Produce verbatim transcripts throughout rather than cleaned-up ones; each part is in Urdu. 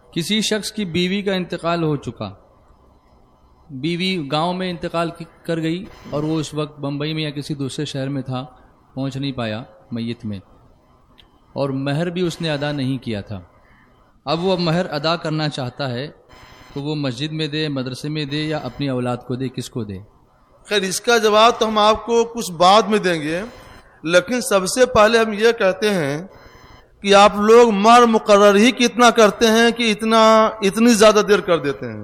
کسی شخص کی بیوی کا انتقال ہو چکا، بیوی گاؤں میں انتقال کر گئی اور وہ اس وقت بمبئی میں یا کسی دوسرے شہر میں تھا، پہنچ نہیں پایا میت میں، اور مہر بھی اس نے ادا نہیں کیا تھا۔ اب وہ مہر ادا کرنا چاہتا ہے تو وہ مسجد میں دے، مدرسے میں دے، یا اپنی اولاد کو دے، کس کو دے؟ خیر اس کا جواب تو ہم آپ کو کچھ بعد میں دیں گے، لیکن سب سے پہلے ہم یہ کہتے ہیں کہ آپ لوگ مہر مقرر ہی کتنا کرتے ہیں کہ اتنا اتنی زیادہ دیر کر دیتے ہیں؟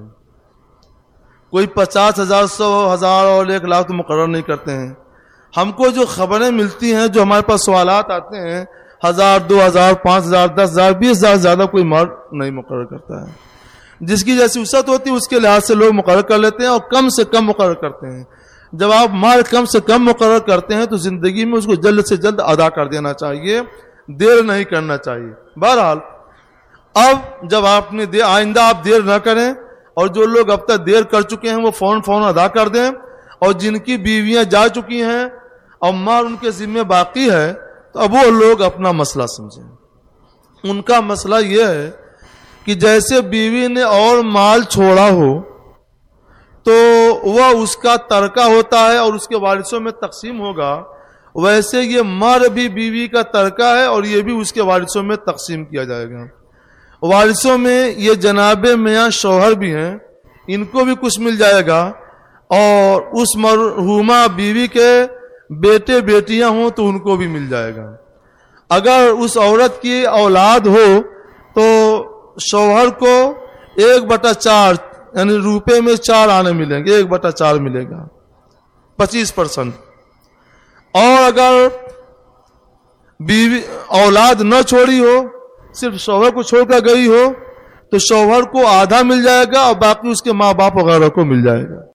کوئی پچاس ہزار سو ہزار اور ایک لاکھ تو مقرر نہیں کرتے ہیں۔ ہم کو جو خبریں ملتی ہیں، جو ہمارے پاس سوالات آتے ہیں، ہزار دو ہزار پانچ ہزار دس ہزار بیس ہزار زیادہ کوئی مہر نہیں مقرر کرتا ہے۔ جس کی جیسی وسعت ہوتی ہے اس کے لحاظ سے لوگ مقرر کر لیتے ہیں اور کم سے کم مقرر کرتے ہیں۔ جب آپ مہر کم سے کم مقرر کرتے ہیں تو زندگی میں اس کو جلد سے جلد ادا کر دینا چاہیے، دیر نہیں کرنا چاہیے۔ بہرحال اب جب آپ نے دے آئندہ آپ دیر نہ کریں، اور جو لوگ اب تک دیر کر چکے ہیں وہ فون فون ادا کر دیں، اور جن کی بیویاں جا چکی ہیں اور مہر ان کے ذمہ باقی ہے تو اب وہ لوگ اپنا مسئلہ سمجھیں۔ ان کا مسئلہ یہ ہے کہ جیسے بیوی نے اور مال چھوڑا ہو تو وہ اس کا ترکہ ہوتا ہے اور اس کے وارثوں میں تقسیم ہوگا، ویسے یہ مہر بھی بیوی کا ترکہ ہے اور یہ بھی اس کے وارثوں میں تقسیم کیا جائے گا۔ وارثوں میں یہ جناب میاں شوہر بھی ہیں، ان کو بھی کچھ مل جائے گا، اور اس مرحومہ بیوی کے بیٹے بیٹیاں ہوں تو ان کو بھی مل جائے گا۔ اگر اس عورت کی اولاد ہو تو شوہر کو ایک بٹا چار یعنی روپے میں چار آنے ملیں گے، ایک بٹا چار ملے گا، پچیس پرسنٹ۔ اور اگر بیوی اولاد نہ چھوڑی ہو، صرف شوہر کو چھوڑ کر گئی ہو، تو شوہر کو آدھا مل جائے گا اور باقی اس کے ماں باپ وغیرہ کو مل جائے گا۔